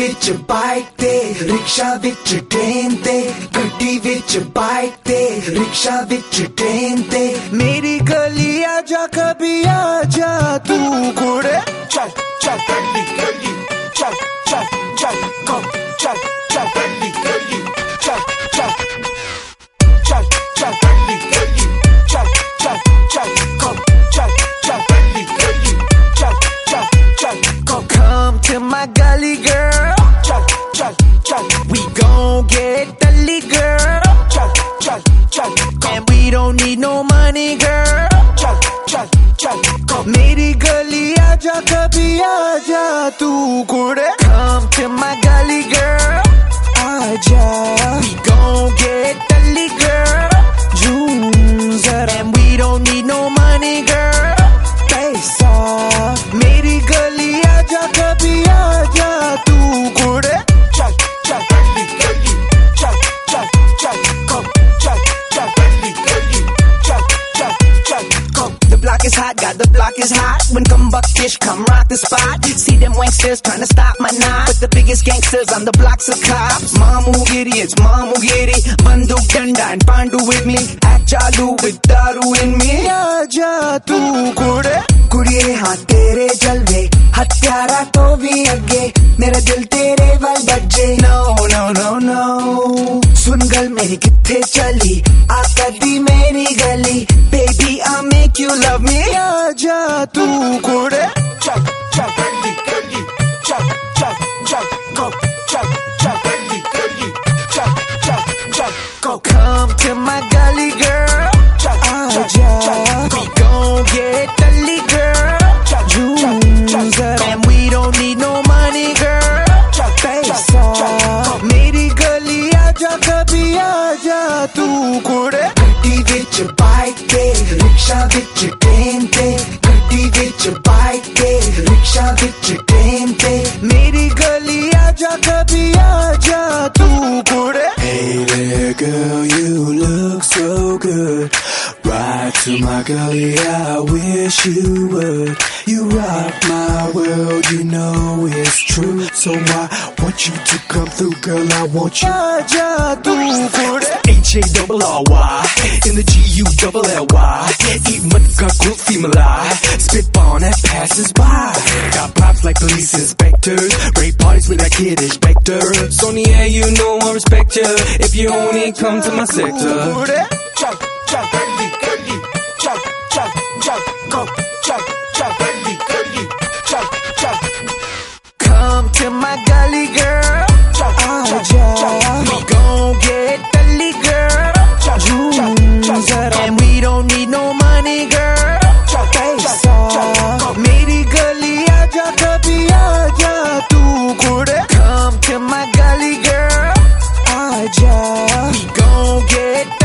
विच bike ते rickshaw विच train ते गड्डी विच बाइक ते रिक्शा विच ट्रेन ते मेरी गली आजा कभी आजा तू घोड़े चल चल गली गली चल चल चल go चल चल गली गली चल चल चल चल गली गली चल चल चल go चल चल गली गली चल चल चल go come to my gully girl chal chal chal we gon' get gully girl chal chal chal and we don't need no money girl chal chal chal go meri gali aaja kabhi aaja tu kode come to my gully girl aaja we gon' get gully girl joon zara and we don't need no money girl paisa meri gali aaja kabhi aaja tu kode chal chal gully gully chal chal chal go chal chal gully gully chal chal chal go the block is hot got the block is hot when come buckish come rock the spot see them wanksters trying to stop my knot but the biggest gangsters on the blocks of cops mamu idiots mamu giri banduk danda and pandu with me act chalu with daru in me aaja tu kode kudiye ha tere jalve हत्यारा तो भी अगे मेरा दिल तेरे वाल बजे no no no no सुन गल मेरी किथे चली आका दी मेरी गली baby I'll make you love me आजा तू कोड़े चल चल गली गली चल चल चल go चल चल गली गली चल चल चल go come to my gully girl चल आजा we gon' get gully girl and we don't need no money girl paisa meri gali aaja kabhi aaja tu kode gadi vich bike te rickshaw vich train te gadi vich bike te rickshaw vich train te meri gali aaja kabhi aaja tu kode hey there girl you look so good ride to my gully I wish you would you rock my world, you know it's true. So I want you to come through, girl. I want you. Aja tu kode H-A-double-R-Y in the G-U-double-L-Y. Eat mudka kulfi malai, spit on that passes by. Got pops like police inspectors, rape parties with that kid inspector. Sony, yeah, you know I respect you if you only come to my sector. Chal chal gully gully, chal chal chal go chal chal gully gully, chal chal. Come to my gully girl, chal chal chal. We gon' get gully girl, chal chal chal. And we don't need no money girl, chal paisa. Meri gully aaja kabhi aaja tu kode. Come to my gully girl, aaja. We gon' get